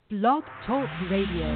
Blog Talk Radio.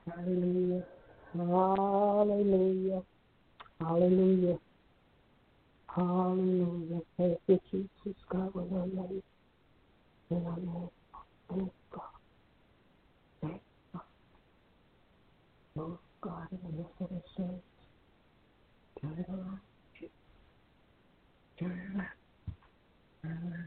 Hallelujah. Hallelujah. Hallelujah. Hallelujah. Thank you, Jesus. God, we love you. We love you. Thank God. Thank God. Oh, God, in the midst of the service. Turn it around. Turn it around. Turn it around.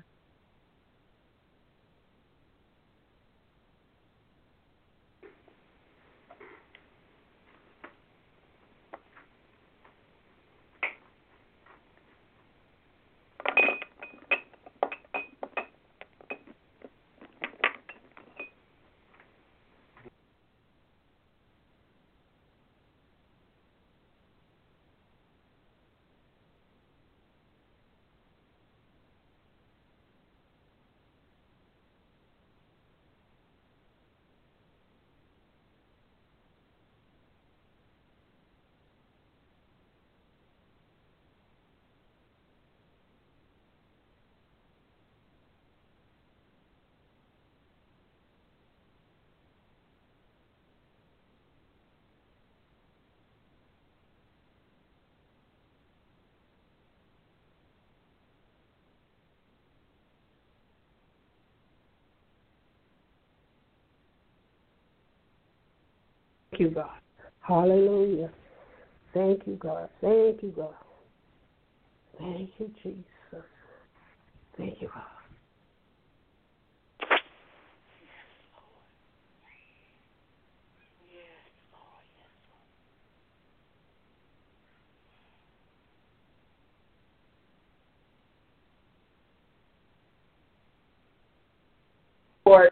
Thank you, God. Hallelujah. Thank you, God. Thank you, God. Thank you, Jesus. Thank you, God. Lord,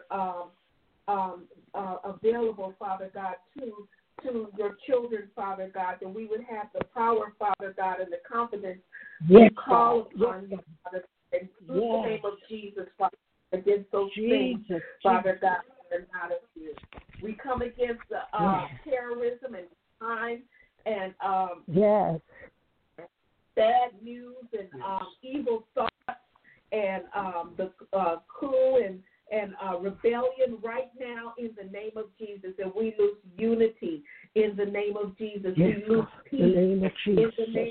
available, Father God, to your children, Father God, that we would have the power, Father God, and the confidence to call upon you, Father, in the name of Jesus, Father, against those things, Father God, that are not of you. We come against the terrorism and crime and bad news and evil thoughts and the coup and rebellion right now in the name of Jesus, and we lose unity in the name of Jesus. Yes, we lose peace in the name of Jesus. In the name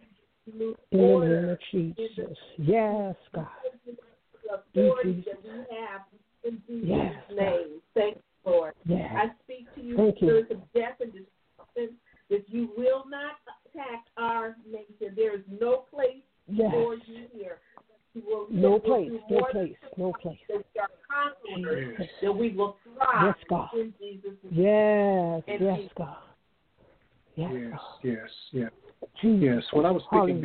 of Jesus. Yes, God. The authority that we have in Jesus' name. Thank you, Lord. Yes. I speak to you, spirits of death and destruction, that you will not attack our nation. There is no place for you here. No place. That we are conquerors, that we will thrive in Jesus' name. Yes, God. Yes. When I was speaking,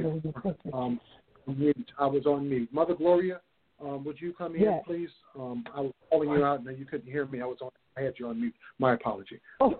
I was on mute. Mother Gloria, would you come in, please? I was calling you out, and then you couldn't hear me. I had you on mute. My apology. Oh.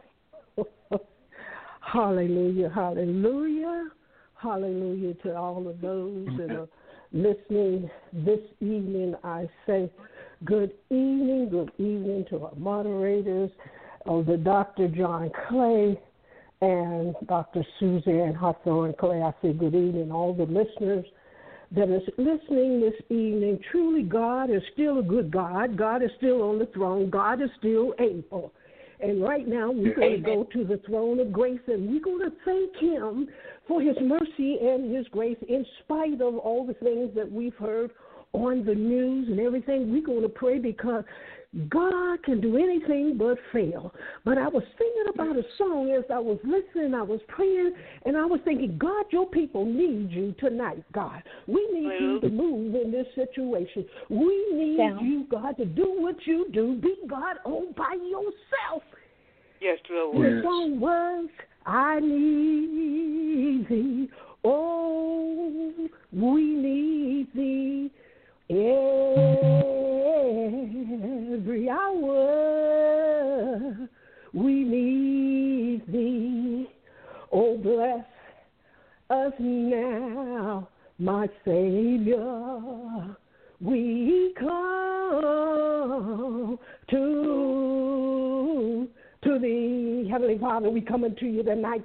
Hallelujah, hallelujah, hallelujah to all of those that are listening this evening. I say good evening to our moderators, the Dr. John Clay and Dr. Suzanne Hawthorne Clay. I say good evening, all the listeners that is listening this evening. Truly, God is still a good God. God is still on the throne. God is still able. And right now, we're going to go to the throne of grace, and we're going to thank him for his mercy and his grace in spite of all the things that we've heard on the news and everything. We're going to pray because God can do anything but fail. But I was thinking about a song as I was listening, I was praying, and I was thinking, God, your people need you tonight, God. We need you to move in this situation. We need you, God, to do what you do. Be God all by yourself. Yes, Lord. The song was, I need thee. Oh, we need thee. Every hour we need thee. Oh, bless us now, my Savior. We come to to Thee, Heavenly Father. We come unto You tonight,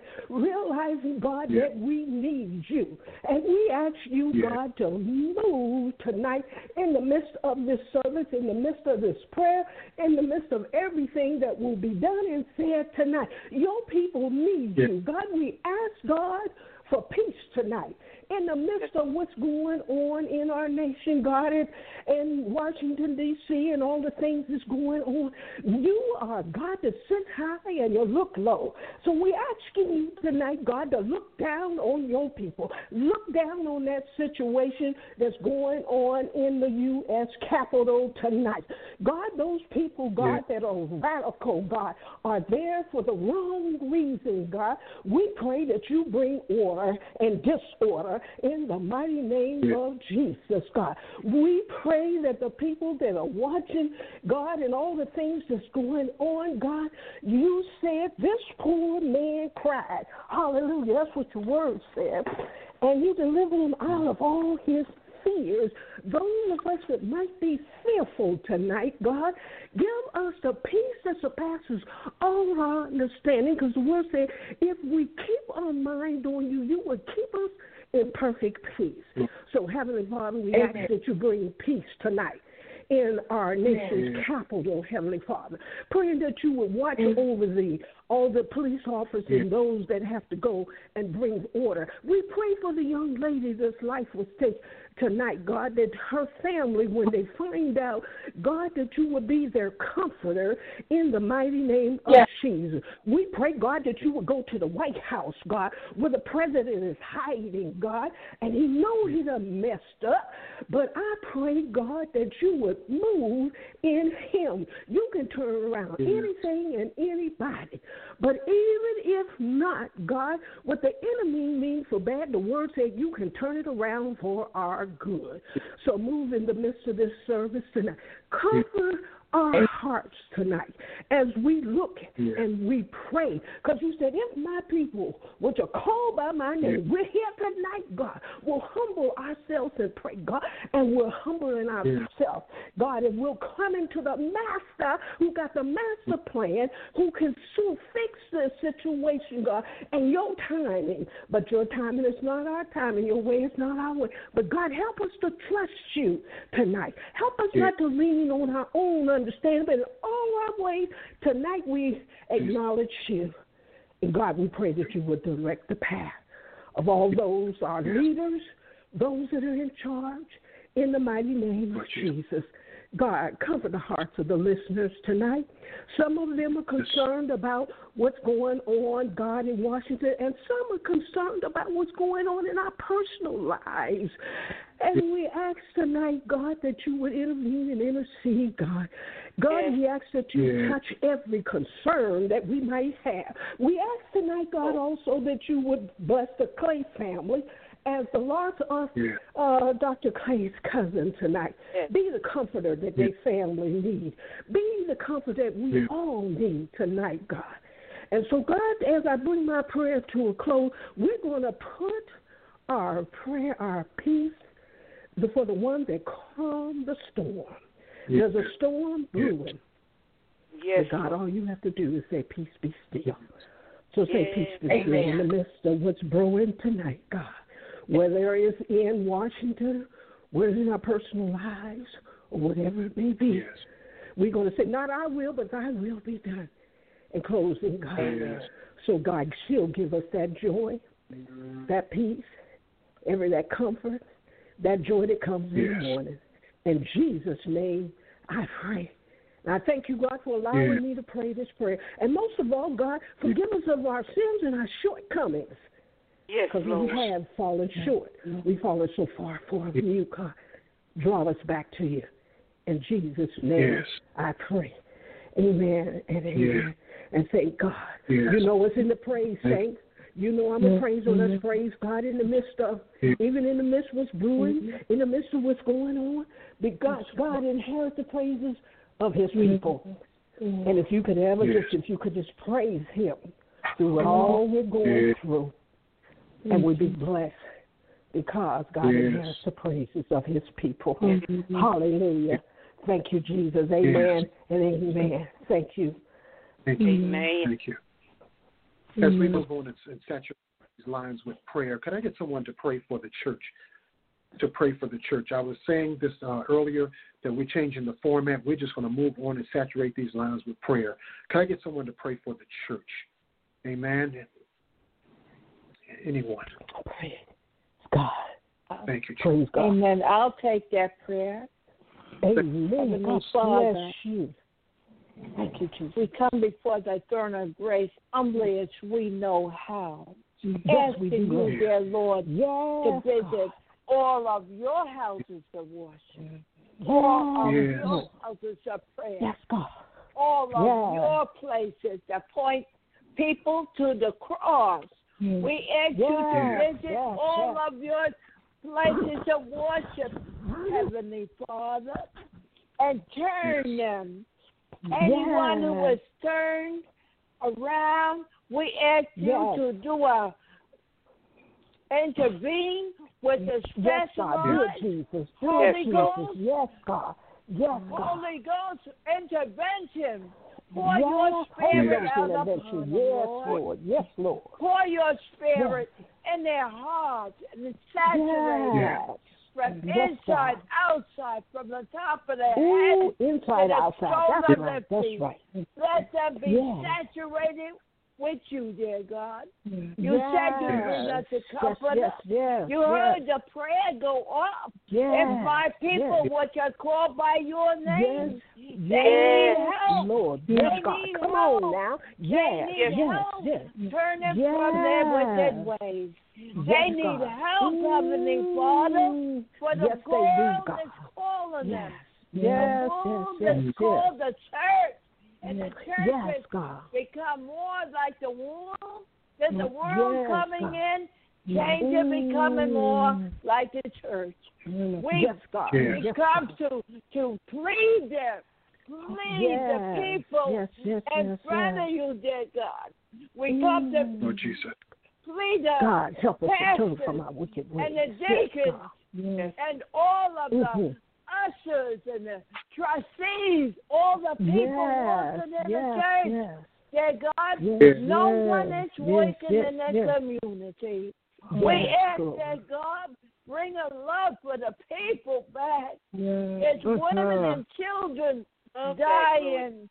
realizing, God, that we need You. And we ask You, God, to move tonight in the midst of this service, in the midst of this prayer, in the midst of everything that will be done and said tonight. Your people need You. God, we ask, God, for peace tonight. In the midst of what's going on in our nation, God, and Washington, D.C., and all the things that's going on, You are God that sits high and You look low. So we're asking You tonight, God, to look down on Your people. Look down on that situation that's going on in the U.S. Capitol tonight. God, those people, God, that are radical, God, are there for the wrong reason, God. We pray that You bring order and disorder in the mighty name of Jesus, God. We pray that the people that are watching, God, and all the things that's going on, God, You said this poor man cried. Hallelujah. That's what Your word said. And You delivered him out of all his fears. Those of us that might be fearful tonight, God, give us the peace that surpasses all our understanding, because the word said, if we keep our mind on You, You will keep us in perfect peace. So, Heavenly Father, we ask that You bring peace tonight in our nation's capital, Heavenly Father. Praying that You would watch over all the police officers and those that have to go and bring order. We pray for the young lady this life was taken tonight, God, that her family, when they find out, God, that You would be their comforter in the mighty name of Jesus. We pray, God, that You would go to the White House, God, where the president is hiding, God, and he knows he done messed up. But I pray, God, that You would move in him. You can turn around anything and anybody. But even if not, God, what the enemy means for bad, the word said You can turn it around for our good. So move in the midst of this service tonight. Comfort our hearts tonight as we look and we pray. Because You said, if my people, which are called by My name, we're here tonight, God, we'll humble ourselves and pray, God, and we're humbling ourselves, God, and we'll come into the Master who got the master plan, who can soon fix this situation, God, and Your timing. But Your timing is not our timing. Your way is not our way. But God, help us to trust You tonight. Help us not to lean on our own understand, but in all our ways, tonight we acknowledge You. And God, we pray that You would direct the path of all those, our leaders, those that are in charge, in the mighty name of Jesus. God, comfort the hearts of the listeners tonight. Some of them are concerned about what's going on, God, in Washington, and some are concerned about what's going on in our personal lives. And we ask tonight, God, that You would intervene and intercede, God. God, we ask that You touch every concern that we might have. We ask tonight, God, also that You would bless the Clay family as the loss of Dr. Clay's cousin tonight. Be the comforter that their family need. Be the comfort that we all need tonight, God. And so, God, as I bring my prayer to a close, we're going to put our prayer, our peace, before the one that calmed the storm. There's a storm brewing. But God, all You have to do is say, peace be still. So say, peace be still in the midst of what's brewing tonight, God. Whether it's in Washington, whether it's in our personal lives, or whatever it may be, we're going to say, not our will, but Thy will be done. In closing, God. So, God, still give us that joy, that peace, that comfort, that joy that comes in the morning. In Jesus' name, I pray. And I thank You, God, for allowing me to pray this prayer. And most of all, God, forgive us of our sins and our shortcomings. Because we have fallen short. We've fallen so far from You, God. Draw us back to You. In Jesus' name, I pray. Amen and amen. And thank God. You know what's in the praise, saints. You know I'm a praiser. Let's praise God in the midst of, even in the midst of what's brewing, in the midst of what's going on. Because God inherits the praises of His people. And if you could ever if you could just praise Him through all we're going through, and we'd be blessed because God inherits the praises of His people. Hallelujah. Thank You, Jesus. Amen and amen. Thank you. Thank you. Amen. Thank you. As we move on and saturate these lines with prayer, could I get someone to pray for the church? To pray for the church. I was saying this earlier that we're changing the format. We're just going to move on and saturate these lines with prayer. Can I get someone to pray for the church? Amen. Anyone? Praise God. Thank you, Praise God. Amen. I'll take that prayer. Amen. God bless you. Thank you, Jesus. We come before the throne of grace humbly as we know how. Asking you, dear Lord, to visit all of your houses of worship, all of your houses of prayer, all of your places that point people to the cross. We ask you to visit all of your places of worship, Heavenly Father, and turn them. Anyone who is turned around, we ask you to intervene with the specialized Holy Ghost. Yes, God. Yes, God. Holy Ghost intervention. Pour your spirit out upon them, Lord. Yes, Lord. Pour your spirit in their hearts and saturate them from inside, outside, from the top of their head inside, to the outside. soles of their That's feet. right. Let them be saturated with you, dear God. You said you bring us to comfort us. You heard the prayer go up. If my people, which are called by your name, they need help. Lord, they need Come help. on now. They need help. Turn them from their wicked ways. They need help, Heavenly Father, for the world is calling them. The world is called the church. And the church has become more like the world. Then the world coming in, changing, becoming more like the church. We come to plead them, the people in front of you, dear God. We come to plead the God, help us to turn pastors from our wicked ways. and the deacons and all of the ushers and the trustees, all the people working in the church. Dear God, no one is working in the community. We ask that God bring a love for the people back. There's women and children dying.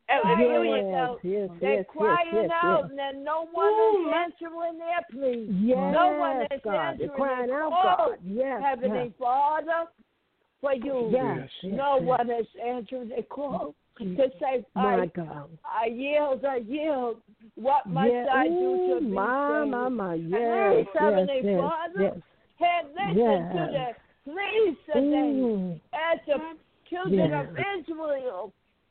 They're crying out, and then no one is answering their pleas. No one is answering crying their out, call. God. Heavenly Father, for you, no one is answering their call. To say, my God. I yield. What must I do to be saved? Heavenly Father, had listened to the pleas today as the children of Israel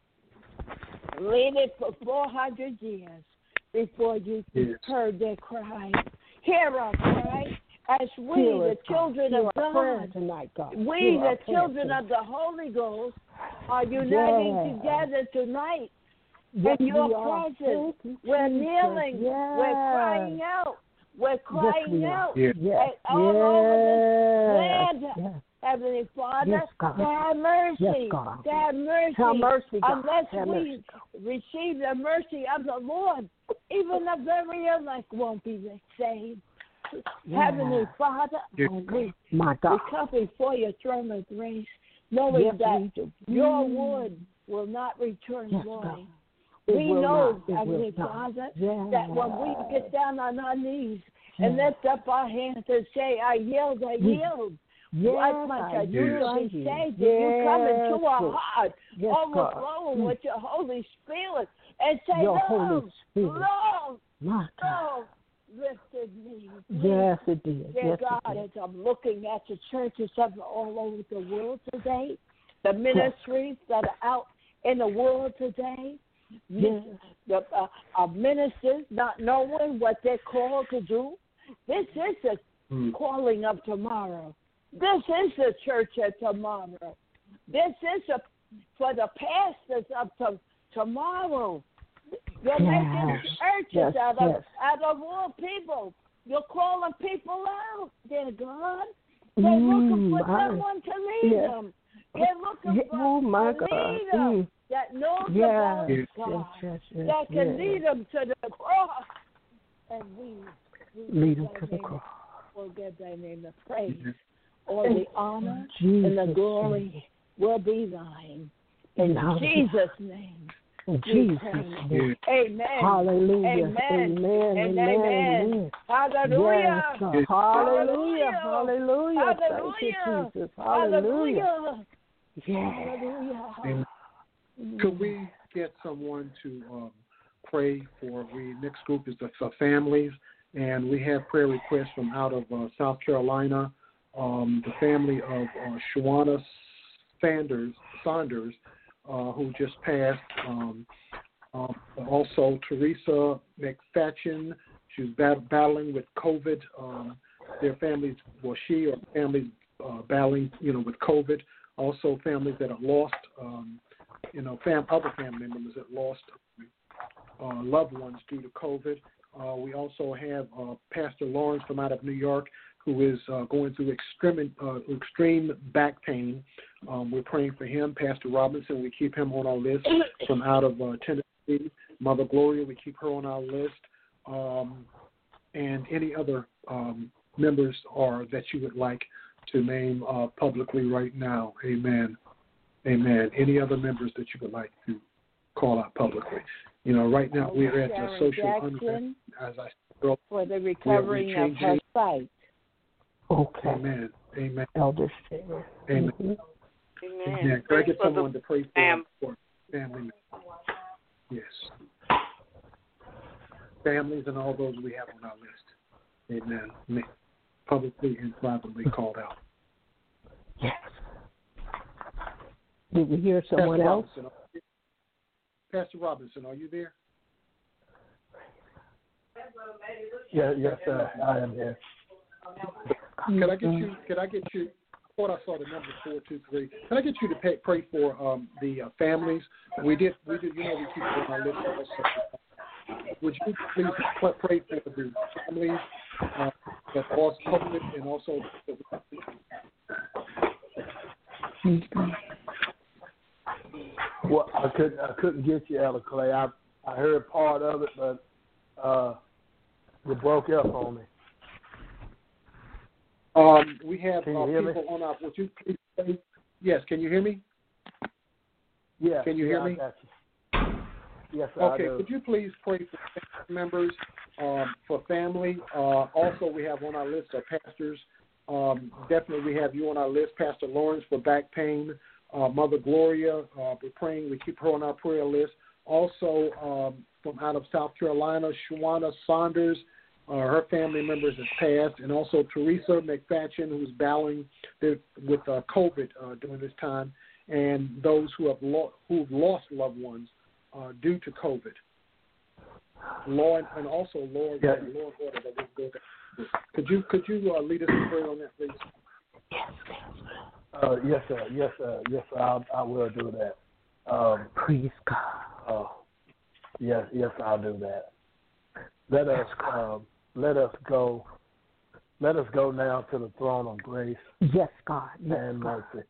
waited for 400 years before you heard their cry. Hear our cry as we, the children of God, tonight, God. We, the children of the Holy Ghost, are uniting together tonight in your presence. We're kneeling. We're crying out. We're crying out all over this land. Heavenly Father, to have mercy. To have mercy. Have mercy, God. Unless we receive the mercy of the Lord, even the very elect won't be saved. Heavenly Father, my God, we come before your throne of grace, knowing that your word will not return void. We know, Heavenly Father, that when we get down on our knees and lift up our hands and say, I yield, what must I do to be saved? You come into our heart, overflowing with your Holy Spirit, and say, Lord, lifted me. Yes, it did. Dear God, as I'm looking at the churches all over the world today, the ministries that are out in the world today, the ministers not knowing what they're called to do. This is the calling of tomorrow. This is the church of tomorrow. This is for the pastors of tomorrow. You're making churches out of all people. You're calling people out, dear God. They're looking for someone to lead them. They're looking for a leader. that knows about God, that can lead them to the cross. And we lead them to the cross. We'll give thy name the praise. All the honor and the glory will be thine. In Jesus' name. In Jesus' name. Amen. Hallelujah. Amen. Amen. And amen. Hallelujah. Yes, hallelujah. Hallelujah. Thank you, Jesus. Hallelujah. Hallelujah. Amen. Could we get someone to pray for? Next group is for families, and we have prayer requests from out of South Carolina. The family of Shawana Saunders, who just passed. Also, Teresa McFatchen, she's battling with COVID. Their families, she or families battling, with COVID. Also, families that have lost, other family members that lost loved ones due to COVID. We also have Pastor Lawrence from out of New York, who is going through extreme back pain. We're praying for him. Pastor Robinson, we keep him on our list from out of Tennessee. Mother Gloria, we keep her on our list. And any other members that you would like to name publicly right now. Amen. Amen. Any other members that you would like to call out publicly. Right now we're at the social unrest, as I said, for the recovering of her sight. Okay. Amen. Amen. Elder Sharon. Amen. Amen. Amen. Can I get someone to pray for family members? Yes. Families and all those we have on our list. Amen. Publicly and privately called out. Yes. Did we hear someone else? Pastor Robinson, are you there? Yes, sir. I am here. Could I get you? I thought I saw the number 423. Can I get you to pray for the families? We did. We keep it on our list also. Would you please pray for the families that lost COVID and also Well, I couldn't get you, Elder Clay. I heard part of it, but you broke up on me. We have people on our. Would you please pray? Yes, can you hear me? Yeah. Can you hear me? I got you. Yes, sir. Okay. Could you please pray for members, for family? Also, we have on our list of pastors. Definitely, we have you on our list, Pastor Lawrence, for back pain. Mother Gloria, we're praying. We keep her on our prayer list. Also, from out of South Carolina, Shawana Saunders, her family members has passed, and also Teresa McFatchen, who's battling with COVID during this time, and those who've lost loved ones due to COVID. Lord, and also Lord, yeah. Lord, could you lead us in prayer on that, please? Yes, sir. Yes, sir. Yes, sir. I will do that. Praise God. Yes, I'll do that. Let us go. Let us go now to the throne of grace. Yes, God. Yes, and God. mercy.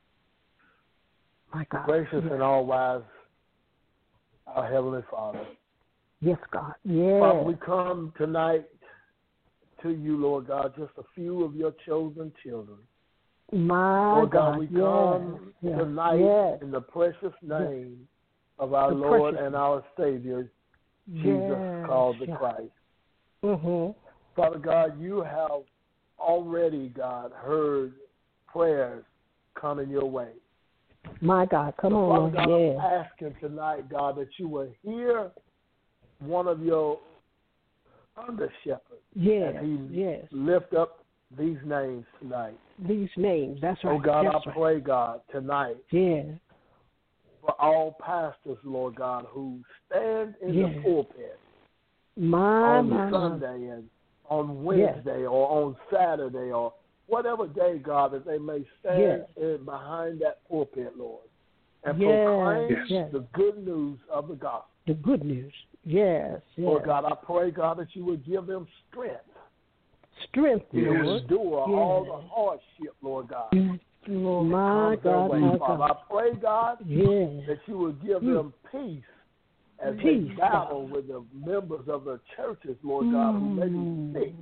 My God. Gracious and all wise, our Heavenly Father. Yes, God. Yes. Father, we come tonight to you, Lord God, just a few of your chosen children. My Lord God, we come yes. tonight in the precious name of our Lord and our Savior, Jesus called the Christ. Mm-hmm. Father God, you have already, God, heard prayers coming your way. My God, come on. Father God, I'm asking tonight, God, that you will hear one of your under shepherds as he lift up these names tonight. These names, that's right. Oh, God, that's I pray, God, tonight for all pastors, Lord God, who stand in the pulpit on Sunday and on Wednesday or on Saturday or whatever day, God, that they may stand behind that pulpit, Lord, and proclaim the good news of the gospel. The good news, yes. Lord God, I pray, God, that you would give them strength. Strength, to endure all the hardship, Lord God. My God, my God. I pray, God, that you will give them peace as they battle with the members of the churches, Lord God, who may be sick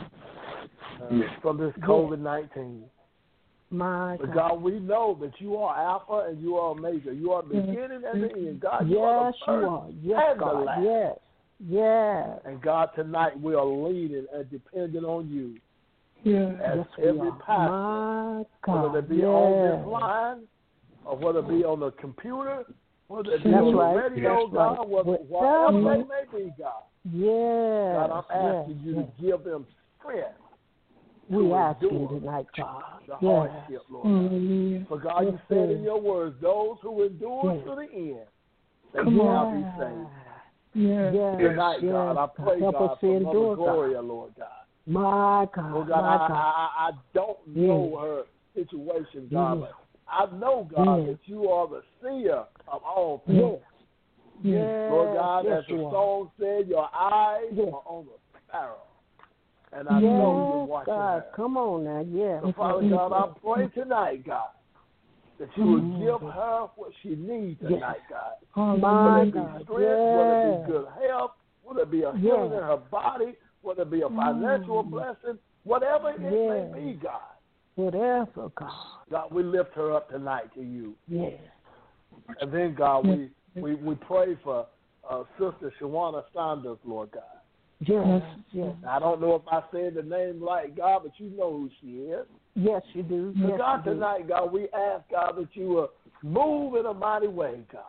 from this COVID-19. But God, we know that you are Alpha and you are Omega. You are the beginning and the end. God, you are the first and the last. Yes. And God, tonight we are leaning and depending on you. As every pastor, whether it be on this line or whether it be on the computer, whether it be on the radio, God, whatever they may be, God. God, I'm asking you to give them strength. We ask you tonight, God. The hardship, Lord God. For God, you said in your words, those who endure to the end, they shall be saved. Tonight, God, I pray, God, for Mother Gloria, Lord God. My God. Oh, God, I don't know her situation, God, but I know, God, that you are the seer of all things. Lord God, as the song said, your eyes are on the sparrow. And I know you're watching her. Come on now, So, Father God, I pray tonight, God, that you would give her what she needs tonight, God. Whether it be strength, whether it be good health, whether it be a healing in her body, whether it be a financial blessing, whatever it may be, God. Whatever, God. God, we lift her up tonight to you. Yes. And then, God, we pray for Sister Shawana Saunders, Lord God. Yes. I don't know if I said the name right, God, but you know who she is. Yes, you do. Yes, God, tonight, God, we ask, God, that you will move in a mighty way, God.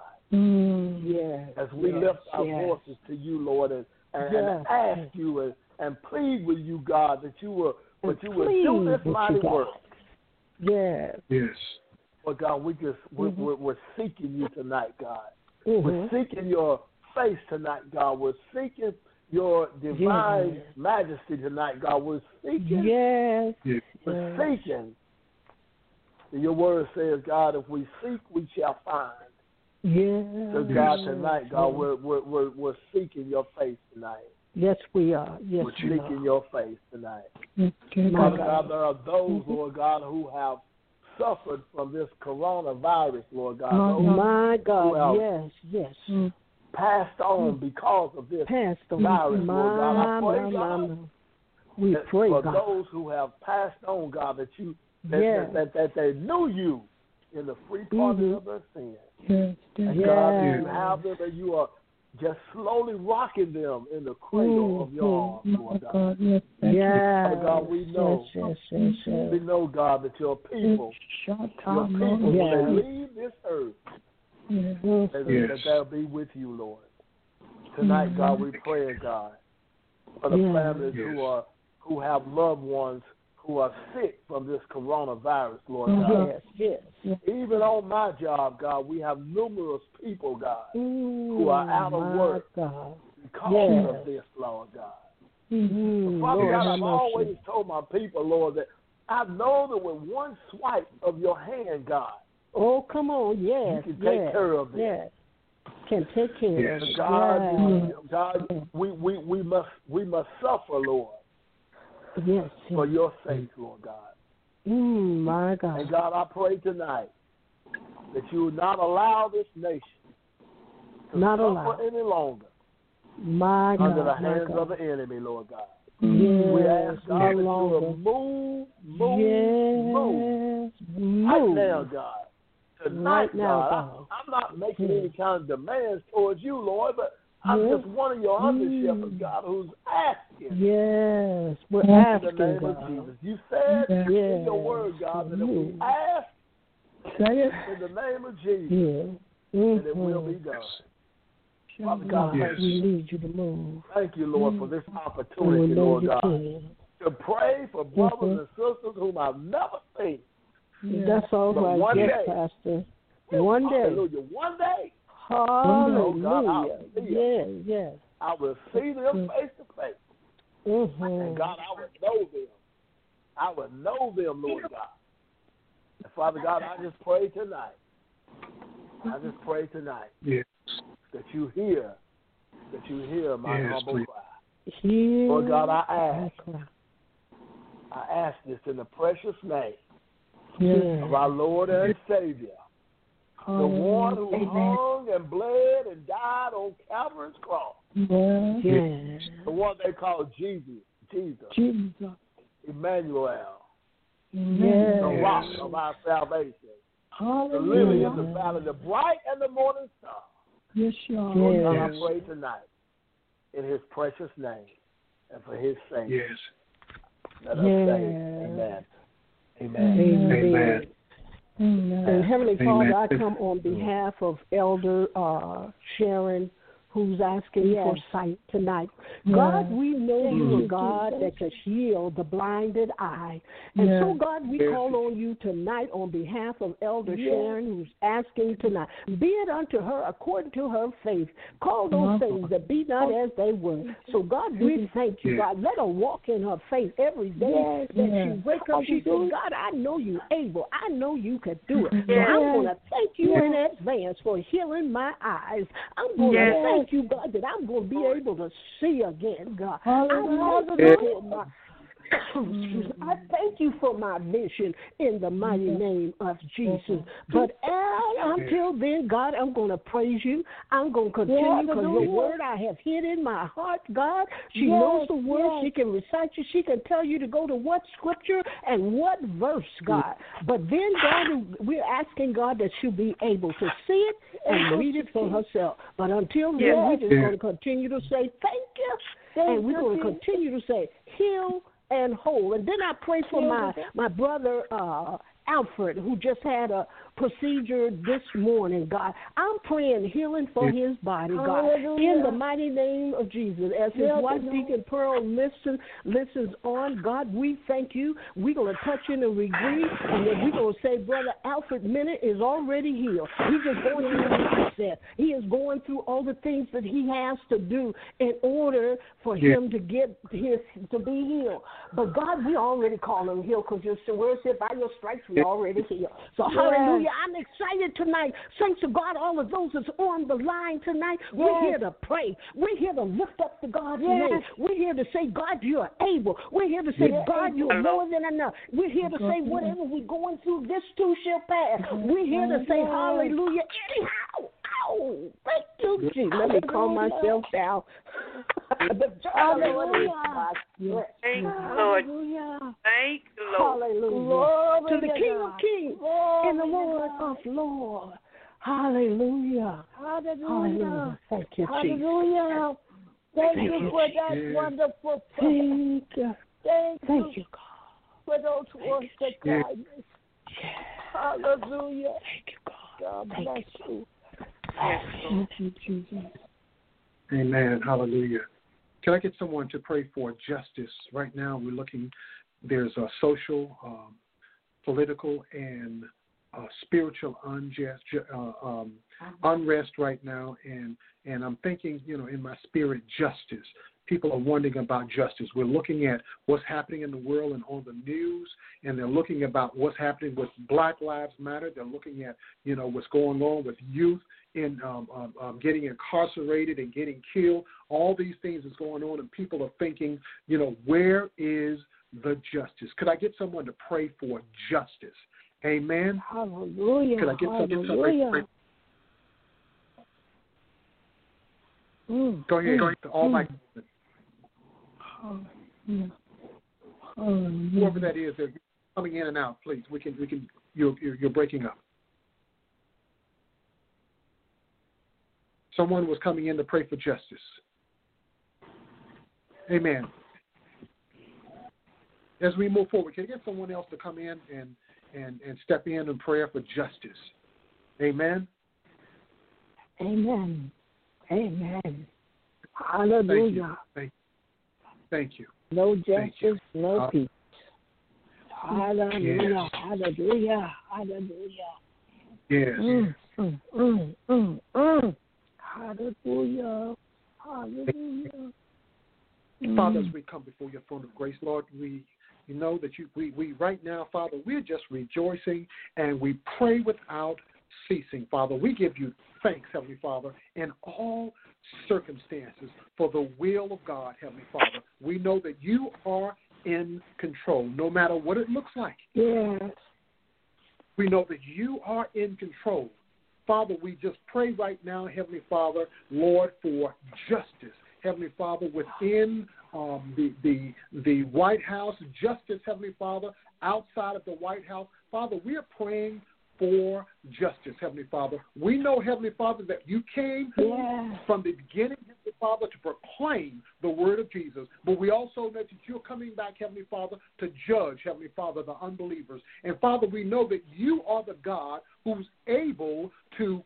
As we lift our voices to you, Lord, and ask you and plead with you, God, that you will do this mighty work. Yes. But God, we're seeking you tonight, God. We're seeking your face tonight, God. We're seeking your divine majesty tonight, God. We're seeking. We're seeking. Your word says, God, if we seek, we shall find. So, God, tonight, God, we're seeking your face tonight. Yes, we are. Yes, we're seeking your face tonight. Father God, there are those, Lord God, who have suffered from this coronavirus, Lord God. My God, yes. Passed on because of this virus, Lord God. I pray, God, we pray, for God, those who have passed on, God, that that they knew you in the free pardon of their sin. And God, you have them and you are just slowly rocking them in the cradle of your arms, Lord God. Father God, we know, we know, God, that your people, when they leave this earth, that they'll be with you, Lord. Tonight, God, we pray, God, for the families who have loved ones who are sick from this coronavirus, Lord God. Even on my job, God, we have numerous people, God, who are out of work because of this, Lord God. Father God, I've always told my people, Lord, that I know that with one swipe of your hand, God, oh, come on, you can take care of it. Can take care of it. God, we must suffer, Lord. For your sake, Lord God. My God. And God, I pray tonight that you will not allow this nation to suffer any longer under the hands of the enemy, Lord God. We ask, God, that you will move right now, God. Tonight, God, I'm not making any kind of demands towards you, Lord, but I'm just one of your under shepherds, God, who's asking. We're asking, in the name of Jesus. You said in your word, God, that if we ask in the name of Jesus, then it will be done. Father God, we need you to move. Thank you, Lord, for this opportunity, Lord God, to pray for brothers and sisters whom I've never seen. That's all right. One day, Pastor. One day. Hallelujah. One day. Hallelujah. Yes. I will see them face to face. And God, I will know them. I will know them, Lord God. And Father God, I just pray tonight. That you hear my humble cry. Lord God, I ask this in the precious name of our Lord and Savior. The one who hung and bled and died on Calvary's cross. Yes. The one they call Jesus. Emmanuel. The rock of our salvation. The lily in the valley, the bright and the morning star. Yes, Lord. Lord God, I pray tonight in his precious name and for his sake. Yes. Let us say amen. Amen. Amen. And Heavenly Father, I come on behalf of Elder Sharon, who's asking for sight tonight. God, we know you are God that can heal the blinded eye. And so, God, we call on you tonight on behalf of Elder Sharon, who's asking tonight. Be it unto her according to her faith. Call those things that be not as they were. So, God, we thank you, God. Let her walk in her faith every day that she wake up. She says, God, I know you able. I know you can do it. So I'm going to thank you in advance for healing my eyes. I'm going to thank you, God, that I'm going to be able to see again, God. I thank you for my vision in the mighty name of Jesus. But until then, God, I'm going to praise you. I'm going to continue because your word I have hid in my heart, God. She knows the word. She can recite you. She can tell you to go to what scripture and what verse, God. But then, God, we're asking, God, that she'll be able to see it and read it for herself. But until then, we're just going to continue to say thank you. And we're going to continue to say heal and whole. And then I pray for my brother Alfred, who just had a procedure this morning, God. I'm praying healing for his body, God, in the mighty name of Jesus. As his wife, Deacon Pearl, listens on, God, we thank you. We're going to touch in and agree, and then we're going to say, Brother Alfred Minute is already healed. He's just going through the process. He is going through all the things that he has to do in order for him to get to be healed. But God, we already call him healed because your word said by your stripes we already healed. So hallelujah, I'm excited tonight. Thanks to God, all of those that's on the line tonight, we're here to pray. We're here to lift up the God's name. We're here to say, God, you are able. We're here to say, God, you are more than enough. We're here to say, whatever we're going through, this too shall pass. We're here to say, hallelujah, anyhow. Oh, thank you, Jesus. Let me calm myself down. Hallelujah. Thank you, Lord. Thank you, Lord. Hallelujah. To the King of Kings and the Lord of Lords. Hallelujah. Hallelujah. Thank you, Jesus. Hallelujah. Thank you for that wonderful prayer. Thank you, God. For those words of kindness. Hallelujah. Thank you, God. God bless you. Thank you, Jesus. Amen. Hallelujah. Can I get someone to pray for justice? Right now we're looking, there's a social, political, and spiritual unrest right now. And I'm thinking, in my spirit, justice. People are wondering about justice. We're looking at what's happening in the world and on the news, and they're looking about what's happening with Black Lives Matter. They're looking at, what's going on with youth in getting incarcerated and getting killed. All these things is going on, and people are thinking, where is the justice? Could I get someone to pray for justice? Amen. Hallelujah. Could I get someone to pray? Go ahead. All my. Whoever that is, they're coming in and out. Please, we can. You're breaking up. Someone was coming in to pray for justice. Amen. As we move forward, can you get someone else to come in and step in prayer for justice? Amen. Amen. Amen. Hallelujah. Thank you. No justice, no peace. Hallelujah. Yes. Hallelujah. Hallelujah. Yes. Hallelujah. Hallelujah. Father, as we come before your throne of grace, Lord, we know that we right now, Father, we're just rejoicing and we pray without ceasing, Father. We give you thanks, Heavenly Father, in all circumstances for the will of God, Heavenly Father. We know that you are in control, no matter what it looks like. Yes. We know that you are in control. Father, we just pray right now, Heavenly Father, Lord, for justice. Heavenly Father, within the White House, justice, Heavenly Father, outside of the White House. Father, we are praying for justice, Heavenly Father. We know, Heavenly Father, that you came from the beginning, Heavenly Father, to proclaim the word of Jesus. But we also know that you're coming back, Heavenly Father, to judge, Heavenly Father, the unbelievers. And Father, we know that you are the God who's able to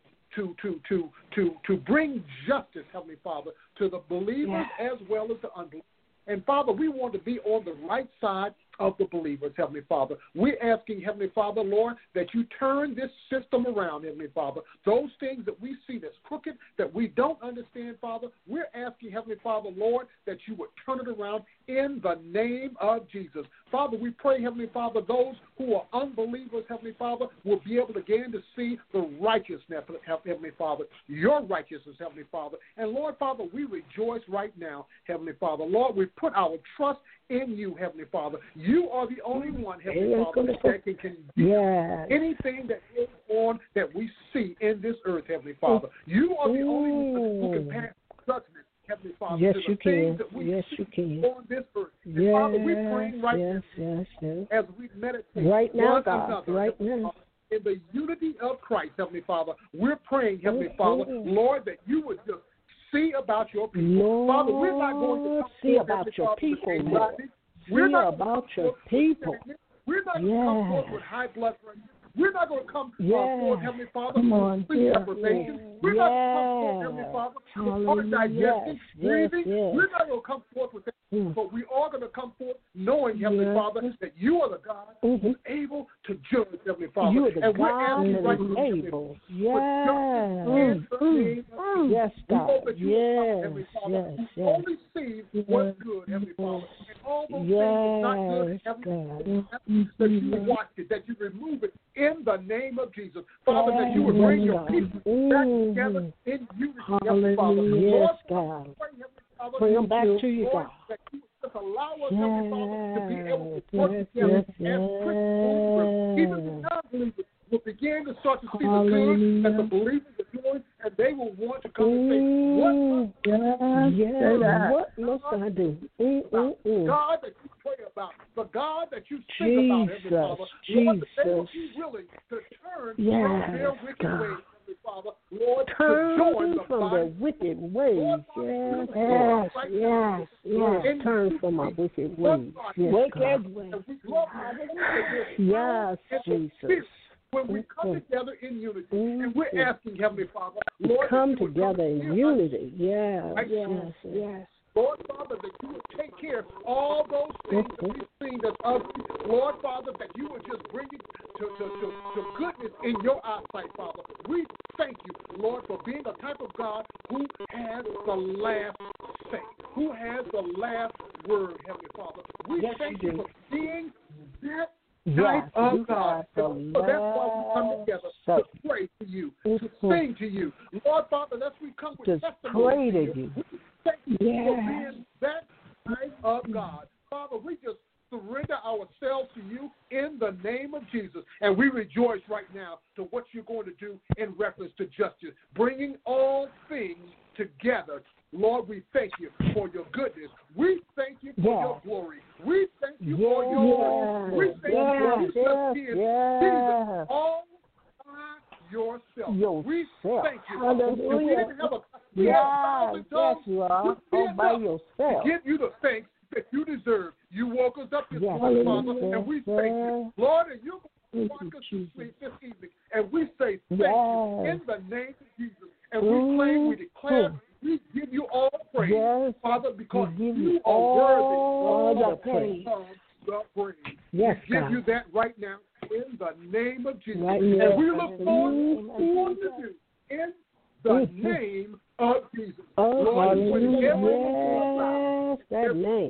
bring justice, Heavenly Father, to the believers as well as the unbelievers. And Father, we want to be on the right side of the believers, Heavenly Father. We're asking, Heavenly Father, Lord, that you turn this system around, Heavenly Father. Those things that we see that's crooked, that we don't understand, Father, we're asking, Heavenly Father, Lord, that you would turn it around in the name of Jesus. Father, we pray, Heavenly Father, those who are unbelievers, Heavenly Father, will be able again to see the righteousness, Heavenly Father, your righteousness, Heavenly Father. And Lord, Father, we rejoice right now, Heavenly Father. Lord, we put our trust in you, Heavenly Father. You are the only one, Heavenly Father, that can do anything that is on that we see in this earth, Heavenly Father. You are the only one who can pass judgment, Heavenly Father, to the things that we see on this earth. And Father, we're praying right now as we meditate right now, one God, another, right now. In the unity of Christ, Heavenly Father. We're praying, Heavenly Father, Lord, that you would just see about your people. Lord, Father, we're not going to see about your people, Lord. We're not about your people. We're not going to come forth with high blood pressure. We're not going to come forth, Heavenly Father, with sleep deprivation. We're not going to come forth, Heavenly Father, with hard digestion, breathing. We're not going to come forth with that. But we are going to come forth knowing, Heavenly Father, that you are the God who's able to judge, Heavenly Father. You are the and God we're asking right who now, is able. Yes, God. Yes. Only see what's good, Heavenly Father. And all those things that's not good, Heavenly Father, that you watch it, that you remove it in the name of Jesus. Father, that you would bring your people back together in unity, Heavenly Father. Yes, God. Bring them back to you, God. That you would just allow us, Heavenly Father, to be able to work together as Christians. Even the non-believers will begin to start to see the good that the believers are doing, and they will want to come and say, what must I do? The God that you pray about, the God that you sing about, Heavenly Father, Lord, that they will be willing to turn from their wicked ways, Heavenly Father, Lord, turn to join the from their wicked ways. Yes. Turn from my wicked ways. Wicked ways. Yes, Jesus. When we come together in unity, and we're asking, Heavenly Father, Lord, come together in unity. Yes. Lord Father, that you would take care of all those things that we've seen that's ugly. Lord Father, that you would just bring it to goodness in your eyesight, Father. We thank you, Lord, for being the type of God who has the last say, who has the last word, Heavenly Father. We thank you for being that type of God. So that's why we come together to pray to you, to sing to you. Lord Father, let's we come with testimony to you. Thank you for being that type of God. Father, we just surrender ourselves to you in the name of Jesus. And we rejoice right now to what you're going to do in reference to justice, bringing all things together. Lord, we thank you for your goodness. We thank you for your glory. We thank you for your mercy. We thank you for Jesus all by yourself. We thank you. Hallelujah. We didn't have a you are all by yourself. To give you the thanks that you deserve. You woke us up this morning, Father, and we thank you. Lord, and you're going to walk us to sleep this evening. And we say thank you in the name of Jesus. And we claim, we declare, we give you all praise, Father, because you are worthy of the praise. Yes, we give you that right now in the name of Jesus. And we look forward to you in the name of Jesus. Lord, that name.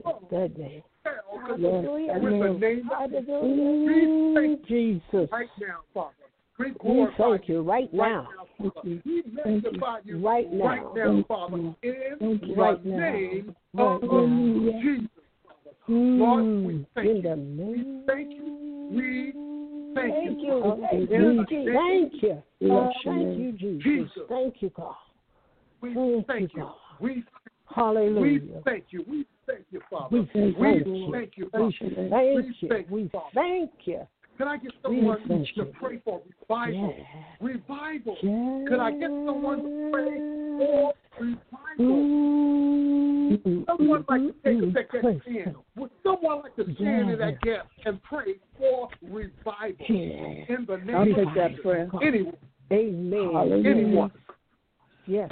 With the name of Jesus. We thank you right now, Father. We thank you right now. We magnify you right now, Father, in the name of Jesus. Lord, we thank you. We thank you. We Thank you. Thank you, Jesus. Thank you, Jesus. Thank you, God. We thank you. Hallelujah. We thank you. We thank you, Father. We thank you, Father. We thank you. Can I get someone to pray for revival? Yeah. Revival. Yeah. Can I get someone to pray for revival? Someone like to take a second stand. Would someone like to stand in that gap and pray for revival? In the name of Jesus. Prayer. Anyone. Amen. Anyone. Yes.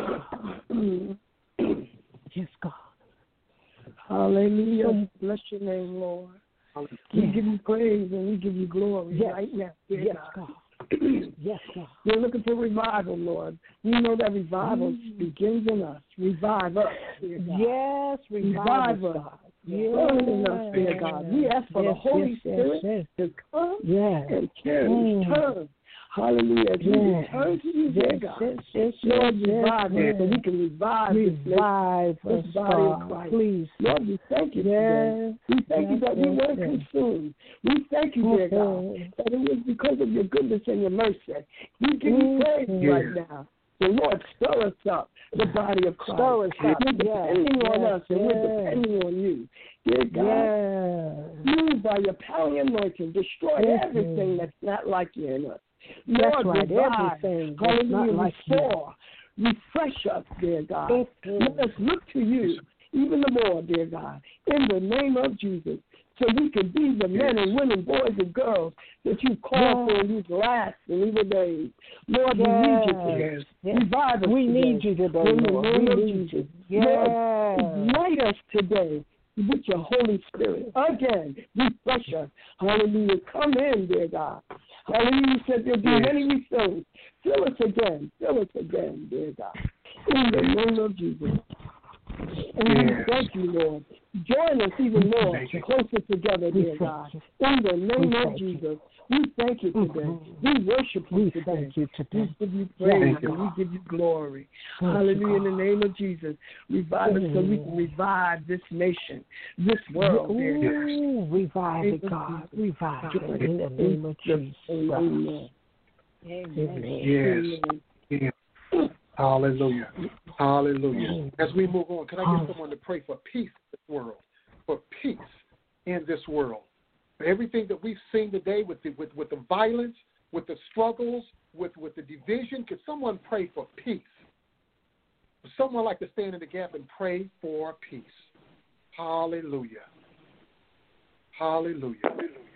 Yes, God. Hallelujah. Bless your name, Lord. We give you praise and we give you glory right now. Yes, God. Yes, God. We're looking for revival, Lord. We know that revival begins in us. Revive us, dear God. Yes, revive us. Burn in us, dear God. We ask for the Holy Spirit to come and turn. Hallelujah. We return to you, dear God. Lord, revive us so we can revive this body of Christ. Please. Lord, we thank you today. We thank you that we weren't consumed. We thank you, dear God, that it was because of your goodness and your mercy. We give you praise right now. So, Lord, stir us up, the body of Christ. Stir us up. We're depending on us and we're depending on you. Dear God, move by your power and anointing. Destroy everything that's not like you in us. Lord, revive, hallelujah, restore, refresh us, dear God. Let us look to you even the more, dear God, in the name of Jesus, so we can be the men and women, boys and girls that you call for in these last and evil days. Lord, we need you today. Revive us We need you today, Lord. We need you. Lord, ignite us today with your Holy Spirit. Again, refresh us. Hallelujah. Come in, dear God. Hallelujah. You said there'll be many refills. Fill us again, dear God. In the name of Jesus. And we thank you, Lord. Join us even more, closer together, dear God. In the name of Jesus. We thank you today. We worship you today. We give you praise and we give you glory. Hallelujah. In the name of Jesus. Revive us so we can revive this nation, this world. Revive it, God. Revive it in the name of Jesus. Amen. Yes. Hallelujah. Hallelujah. As we move on, can I get someone to pray for peace in this world? For peace in this world. For everything that we've seen today with the violence, with the struggles, with the division, can someone pray for peace? Would someone like to stand in the gap and pray for peace? Hallelujah. Hallelujah.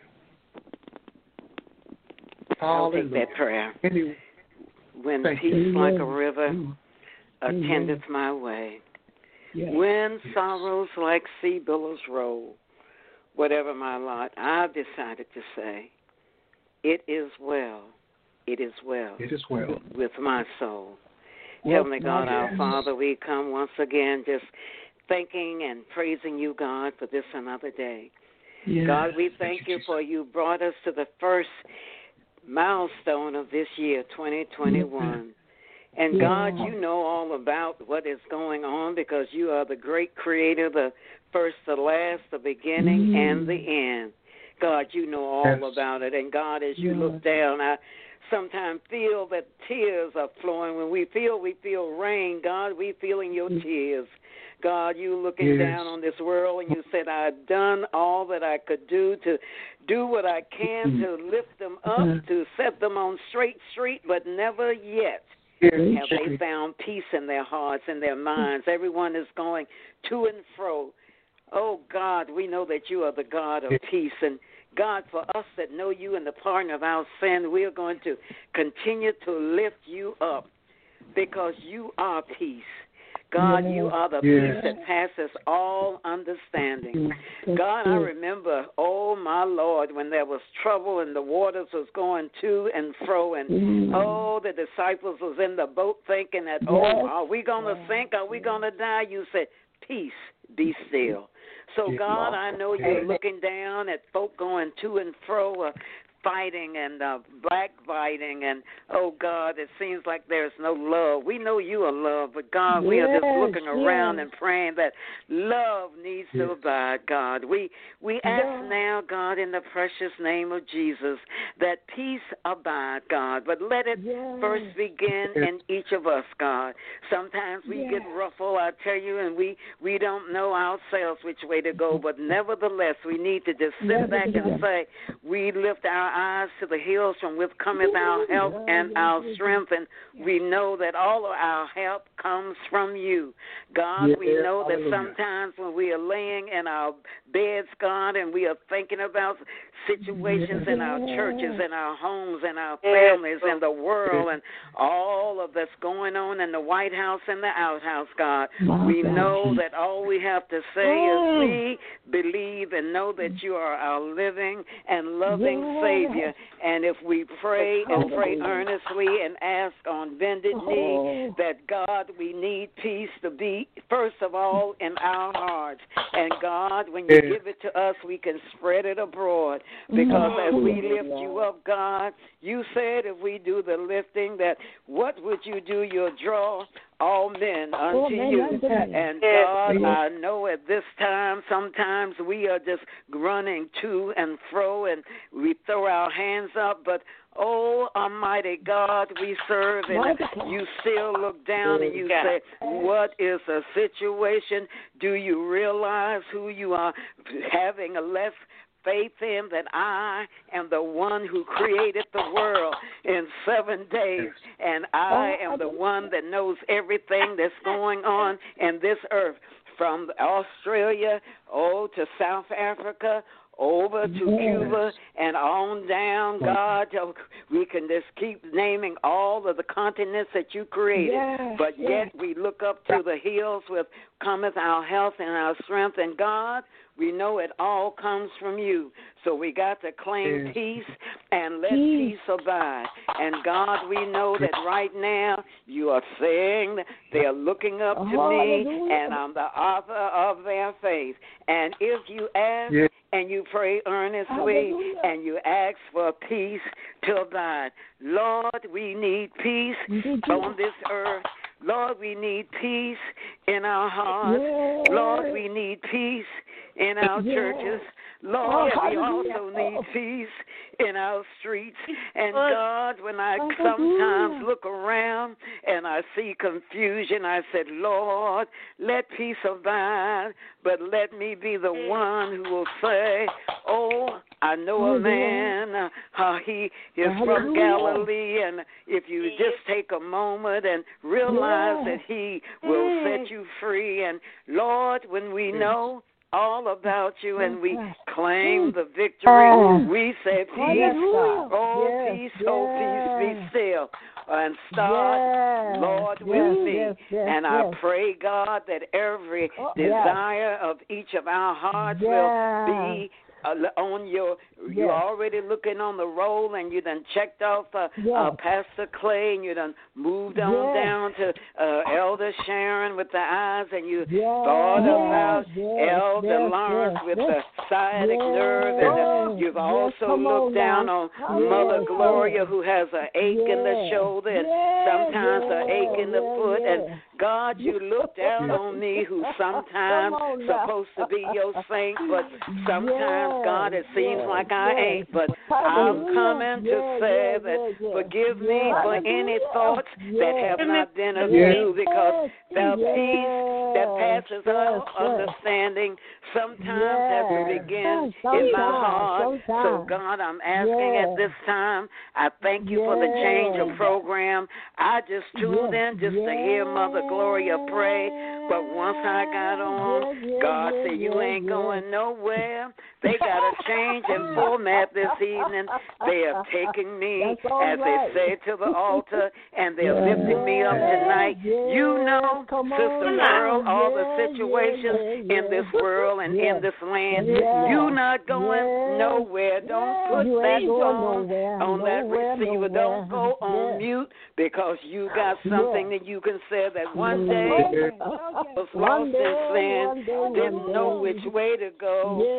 Hallelujah. I'll take that prayer. When peace like a river attendeth my way, when sorrows like sea billows roll, whatever my lot, I've decided to say, it is well. It is well. It is well with my soul. Heavenly God, our Father, we come once again just thanking and praising you, God, for this another day. God, we thank you for you brought us to the first milestone of this year, 2021. And God, you know all about what is going on because you are the great creator, the first, the last, the beginning, and the end. God, you know all about it. And God, as you look down, I sometimes feel that tears are flowing. When we feel rain, God, we feeling your tears. God, you looking down on this world and you said, I've done all that I could do to do what I can to lift them up, to set them on straight street, but never yet have they found peace in their hearts and their minds. Everyone is going to and fro. Oh, God, we know that you are the God of peace. And, God, for us that know you and the pardon of our sin, we are going to continue to lift you up because you are peace. God, you are the peace that passes all understanding. God, I remember, oh, my Lord, when there was trouble and the waters was going to and fro, and, the disciples was in the boat thinking that, are we going to sink? Are we going to die? You said, peace, be still. So, God, I know you're looking down at folk going to and fro, fighting and backbiting, and, oh, God, it seems like there's no love. We know you are love, but, God, we are just looking around and praying that love needs to abide, God. We ask now, God, in the precious name of Jesus, that peace abide, God, but let it first begin in each of us, God. Sometimes we get ruffled, I tell you, and we don't know ourselves which way to go, but nevertheless, we need to just sit back and say, we lift our eyes to the hills from which cometh our help and our strength, and we know that all of our help comes from you. God, we know that sometimes when we are laying in our beds, God, and we are thinking about situations in our churches, in our homes, in our families, in the world, and all of that's going on in the White House and the outhouse, God, we know that all we have to say is we believe and know that you are our living and loving Savior. And if we pray and pray earnestly and ask on bended knee that, God, we need peace to be, first of all, in our hearts. And, God, when you give it to us, we can spread it abroad. Because as we lift you up, God, you said if we do the lifting, that what would you do? You'll draw all men unto you. And God, I know at this time, sometimes we are just running to and fro, and we throw our hands up, but oh, Almighty God, we serve, and you still look down and you say, what is the situation? Do you realize who you are having a less faith in, that I am the one who created the world in 7 days, and I am the one that knows everything that's going on in this earth, from Australia, to South Africa, over to Cuba and on down, God. We can just keep naming all of the continents that you created, but yet we look up to the hills with cometh our health and our strength, and God, we know it all comes from you. So we got to claim peace and let peace abide. And God, we know that right now you are saying they are looking up to me, and I'm the author of their faith. And if you ask and you pray earnestly and you ask for peace to abide, Lord, we need peace on this earth. Lord, we need peace in our hearts. Lord, we need peace in our churches. Lord, we also need peace in our streets. And God, when I sometimes look around and I see confusion, I said, Lord, let peace abide, but let me be the one who will say, oh, I know a man, he is from Galilee, and if you just take a moment and realize that he will set you free. And Lord, when we know all about you and we claim the victory, we say peace, peace, be still. And start, Lord, with me. And I pray, God, that every desire of each of our hearts will be on you're already looking on the roll, and you done checked off Pastor Clay, and you done moved on down to Elder Sharon with the eyes, and you thought about Elder Lawrence with the sciatic nerve, and you've also looked down on Mother Gloria, who has an ache in the shoulder and sometimes an ache in the foot, and God, you look down on me, who sometimes supposed to be your saint, but sometimes, God, it seems like I ain't. But I'm coming to say that forgive me for any thoughts that have not been of you, because the peace that passes all understanding sometimes has to begin in my heart. So, God, I'm asking at this time, I thank you for the change of program. I just tuned in just to hear Mother Gloria pray, but once I got on, God said, you ain't going nowhere. They got a change in format this evening. They are taking me, as they say, to the altar, and they're lifting me up tonight. You know, Sister Pearl, all the situations in this world and in this land. You not going nowhere. Don't put that song on that receiver. Don't go on mute, because you got something that you can say that one day was lost in sin, didn't know which way to go. I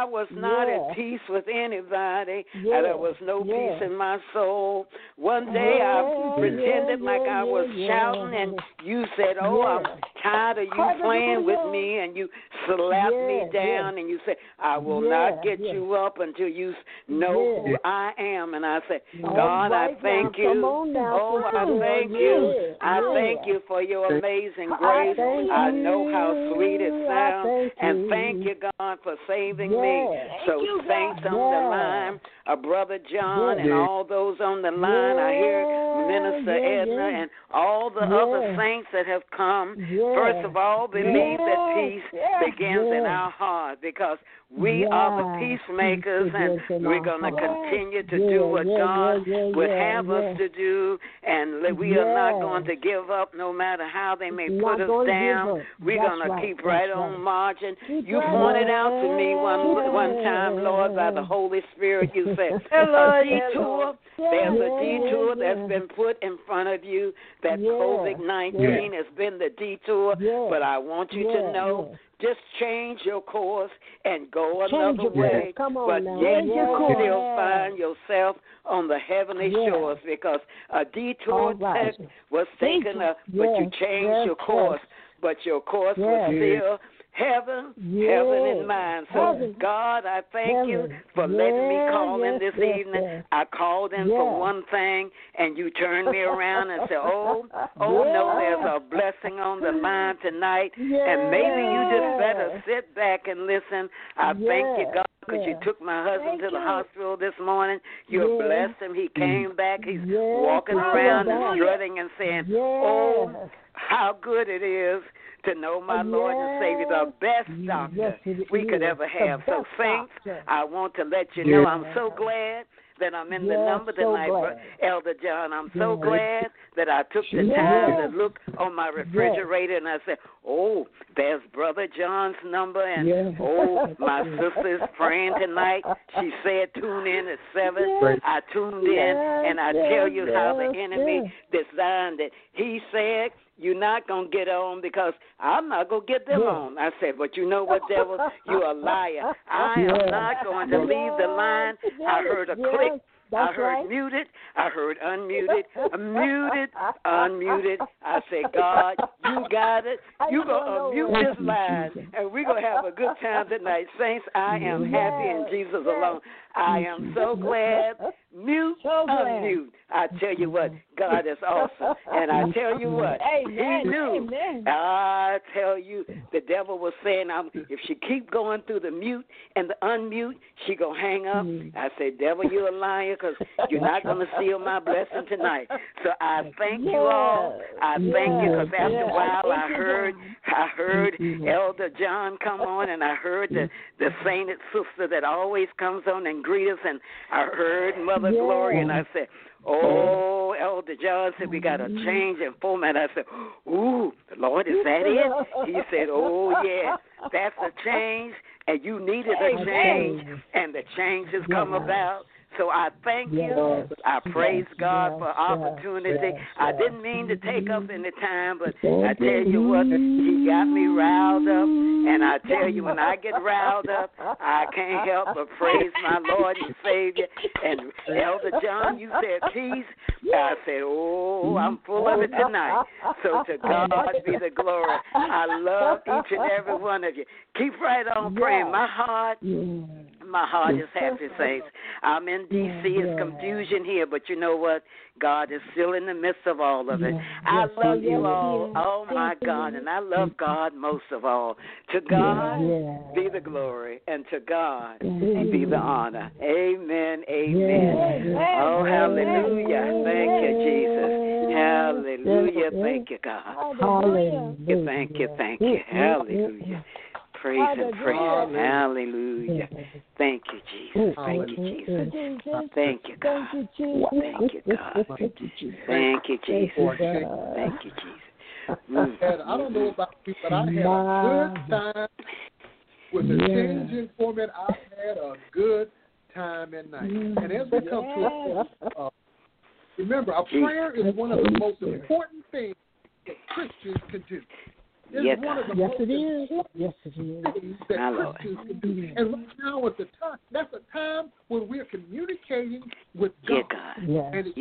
was not at peace with anybody. There was no peace in my soul. One day I pretended like I was shouting, and you said, oh, I'm tired of you playing with me, and you slapped me down, and you said, I will not get you up until you know who I am. And I said, God, I thank you. Oh, I thank you. I thank you for your amazing grace. I know how sweet it sounds. And thank you, God, for saving me. So thanks on the line, Brother John, and all those on the line. I hear Minister Edna and all the other saints that have come. First of all, believe that peace begins in our heart, because we are the peacemakers, and we're going to continue to do what God would have us to do, and we are not going to give up no matter how they may put us down. We're going to keep right on marching. You pointed out to me one time, Lord, by the Holy Spirit, you said, a detour. There's a detour that's been put in front of you. That COVID-19 has been the detour, but I want you to know, just change your course and go another way. But yet you still find yourself on the heavenly shores, because a detour was taken, but you changed your course. But your course was still heaven in mind. So, God, I thank you for letting me call in this evening. I called in for one thing, and you turned me around and said, oh, no, there's a blessing on the line tonight, and maybe you just better sit back and listen. I thank you, God, because you took my husband to the hospital this morning. You blessed him. He came back. He's walking around and strutting and saying, oh, how good it is to know my Lord and Savior, the best doctor we could ever have. So, saints, I want to let you know I'm so glad that I'm in the number tonight, Elder John. I'm so glad that I took the time to look on my refrigerator, and I said, oh, there's Brother John's number, and my sister is praying tonight. She said tune in at 7. I tuned in, and I tell you how the enemy designed it. He said, you're not going to get on because I'm not going to get them on. I said, but you know what, devil? You're a liar. I am not going to leave the line. I heard a click. I heard muted. I heard unmuted. Muted, unmuted. I said, God, you got it. You're going to unmute this line, and we're going to have a good time tonight. Saints, I am happy in Jesus alone. I am so glad. Mute, unmute. I tell you what, God is awesome. And I tell you what, he knew. I tell you, the devil was saying, if she keep going through the mute and the unmute, she going to hang up. I said, devil, you're a liar, because you're not going to seal my blessing tonight. So I thank you all. I thank you, because after a while I heard Elder John come on, and I heard the sainted sister that always comes on and greets us, and I heard Mother Gloria, and I said, oh, Elder John said, we got to change in format. I said, ooh, Lord, is that it? He said, oh, yeah, that's a change, and you needed a change, and the change has come about. So I thank you. I praise God for opportunity. I didn't mean to take up any time, but I tell you what, he got me riled up. And I tell you, when I get riled up, I can't help but praise my Lord and Savior. And Elder John, you said peace. I said, oh, I'm full of it tonight. So to God be the glory. I love each and every one of you. Keep right on praying. My heart is happy, saints. I'm in D.C. It's confusion here, but you know what? God is still in the midst of all of it. I love you all. Oh, my God. And I love God most of all. To God be the glory, and to God be the honor. Amen. Amen. Oh, hallelujah. Thank you, Jesus. Hallelujah. Thank you, God. Hallelujah. Thank you. Thank you. Hallelujah. Praise and praise. Hallelujah. Thank you, Jesus. Thank you, Jesus. Thank you, God. Thank you, God. Thank you, Jesus. Thank you, Jesus. I don't know about you, but I had a good time with the changing format. I had a good time at night. And as we come to remember, a prayer is one of the most important things that Christians can do. is one of the yes, most it is. important Yes, it is. things that Christians can do. And right now is the time. That's a time when we're communicating with God. Yeah, God. Yes. And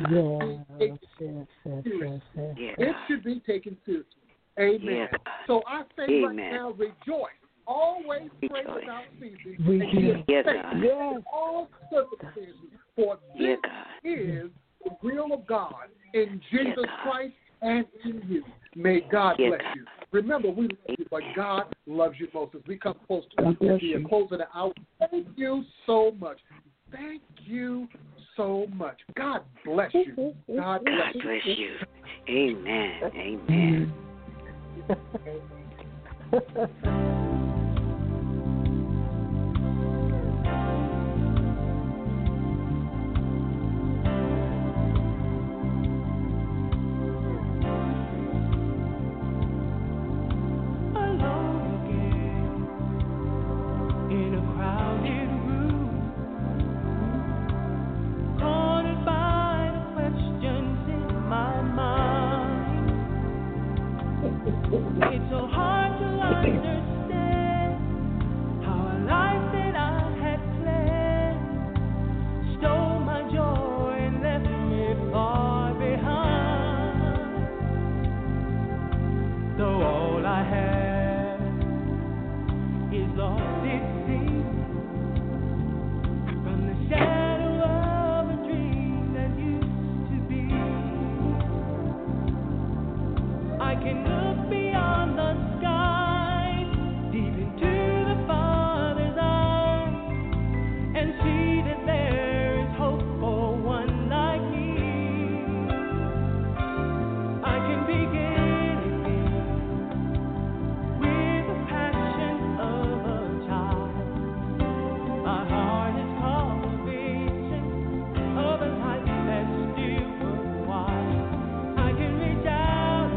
it should be taken seriously. Amen. Yeah, so I say right now, rejoice. Always pray without ceasing. And give all circumstances. For this is the will of God in Jesus Christ and in you. May God bless you. Remember, we love you, but God loves you most. As we come close to the close of the hour, thank you so much. Thank you so much. God bless you. God bless you. Amen. Amen. It's so hard to understand how a life that I had planned stole my joy and left me far behind. Though all I have is lost, it seems, from the shadow of a dream that used to be. I can look beyond the sky, deep into the Father's arms, and see that there is hope for one like me. I can begin again with the passion of a child. My heart is called a vision of a life that's still worthwhile. I can reach out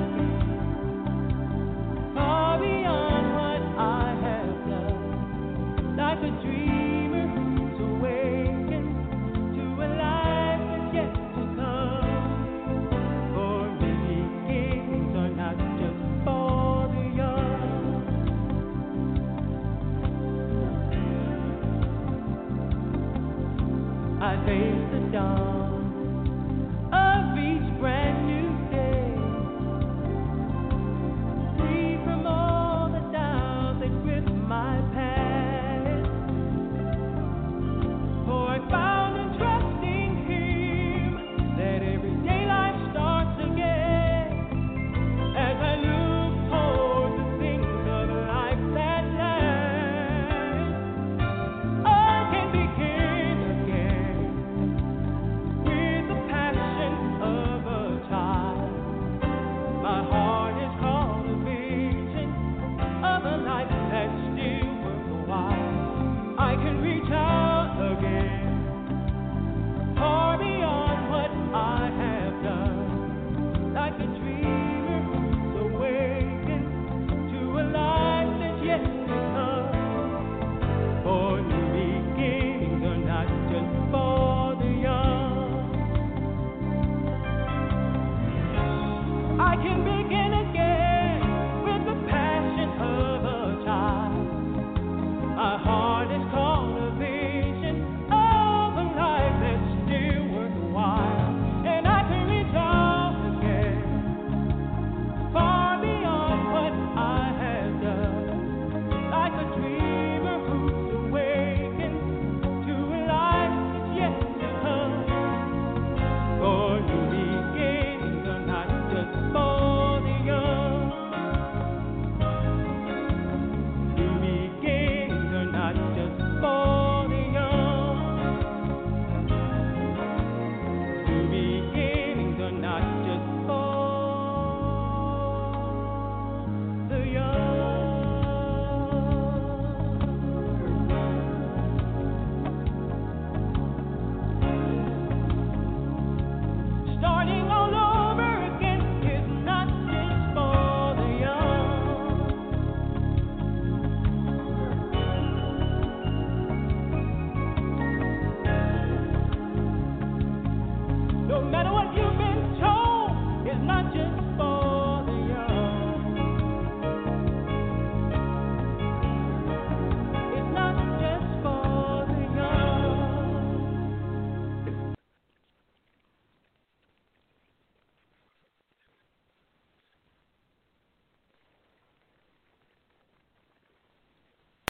far beyond what I have done, like a dreamer who's awakened to a life that's yet to come. For beginnings are not just for the young. I face the dawn of each brand new day, free from all the doubts that grip my past. For I found in trusting Him that everyday life starts again. As I look toward the things of life that last, I can begin again with the passion of a child. My heart is called a vision of a life that's still worthwhile. I can reach out again, far beyond what I have done, like a dreamer who's awakened to a life that's yet to come. For new beginnings are not just for the young. I can be